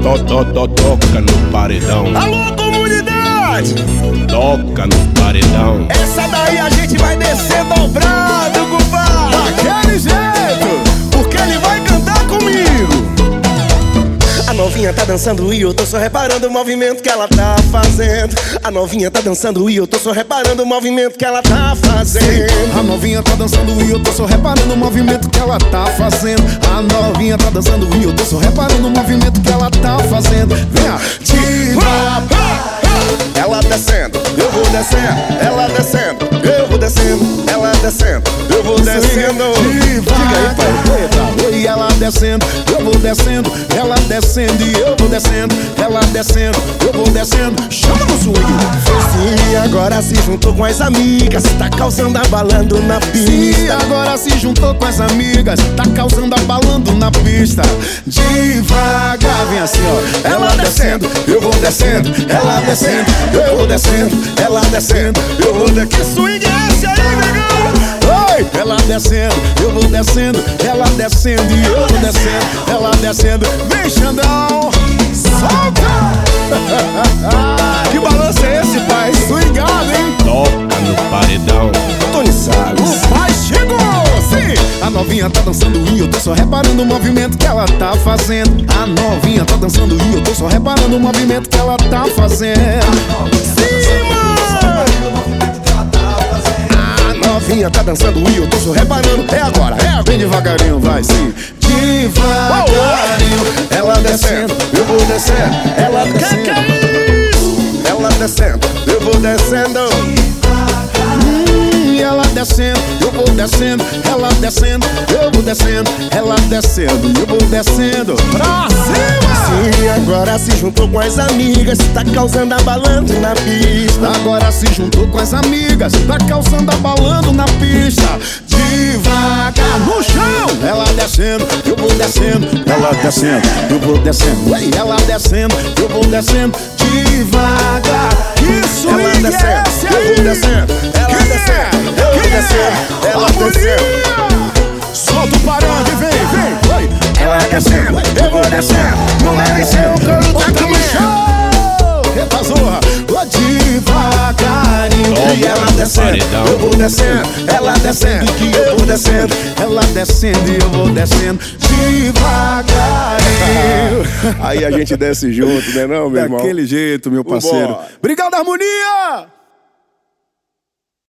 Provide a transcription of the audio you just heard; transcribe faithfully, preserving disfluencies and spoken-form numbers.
to, to, to, toca no paredão. Alô, comunidade! Toca no paredão. Essa daí a gente vai descer dobrado, compadre. Daquele jeito, porque ele vai cantar comigo. A novinha tá dançando e eu tô só reparando o movimento que ela tá fazendo. A novinha tá dançando e eu tô só reparando o movimento que ela tá fazendo. A novinha tá dançando e eu tô só reparando o movimento que ela tá fazendo. A novinha tá dançando e eu tô só reparando o movimento que ela tá fazendo. Vem a diva. Ela descendo, eu vou descendo. Ela descendo, eu vou descendo. Ela descendo, eu vou descendo. Diga aí, pai. Oi, ela descendo, eu vou descendo. Ela descendo e eu vou descendo. Ela descendo, eu vou descendo. Chama no swing. Sim, agora se juntou com as amigas, tá causando abalando na pista. Sim, agora se juntou com as amigas, tá causando abalando na pista. Devagar, vem assim, ó. Ela descendo, eu vou descendo. Ela descendo, eu vou descendo. Ela descendo, eu vou descendo. Que swing é esse aí, negão? Oi! Ela descendo, eu vou descendo. Ela descendo e eu vou descendo. Ela descendo, vem Xandão, solta! Que balanço é esse, pai? Swingado, hein? Toca no paredão. Tony Salles. O pai chegou, sim! A novinha tá dançando e eu tô só reparando o movimento que ela tá fazendo. A novinha tá dançando e eu tô só reparando o movimento que ela tá fazendo. Sim, mano! A novinha tá dançando e eu tô só reparando. É agora, é agora. Bem devagarinho, vai, sim. Devagarinho. Ela descendo, eu vou descendo. Ela descendo. Que que é isso? Ela descendo, eu vou descendo. Hum, ela descendo, eu vou descendo. Ela descendo, eu vou descendo. Ela descendo, eu vou descendo. Pra cima! Sim, agora se juntou com as amigas, tá causando abalando na pista. Agora se juntou com as amigas, tá causando abalando na pista. Devagar no chão. Ela descendo, eu vou descendo. Ela descendo, eu vou descendo. Ué, ela descendo, eu vou descendo. Devagar. Isso, Ela descendo, eu vou descendo. Ela descendo, eu vou descendo. Ela descendo. Solta o parante, vem, vem. Oi. Ela descendo, eu vou descendo. Não é descendo, Toca no chão. Eita zorra. Ô, devagarinho. E ela descendo, eu vou descendo. Ela descendo, que eu vou descendo. Ela descendo e eu vou descendo devagarinho. Aí a gente desce junto, né não, meu irmão? Daquele jeito, meu parceiro. Vambora. Obrigado, harmonia!